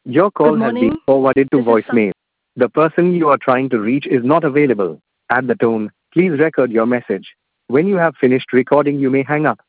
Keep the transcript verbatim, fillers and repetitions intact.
Your Good call has been morning. forwarded to This is Sam. voicemail. The person you are trying to reach is not available. At the tone, please record your message. When you have finished recording, you may hang up.